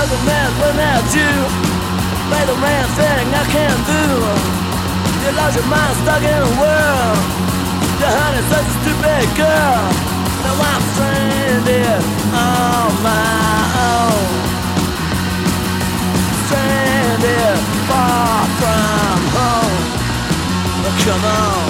the man looking at you. Play the man thing I can't do. You lost your mind stuck in a world. Your honey's such a stupid girl. Now I'm stranded on my own. Stranded far from home. Come on.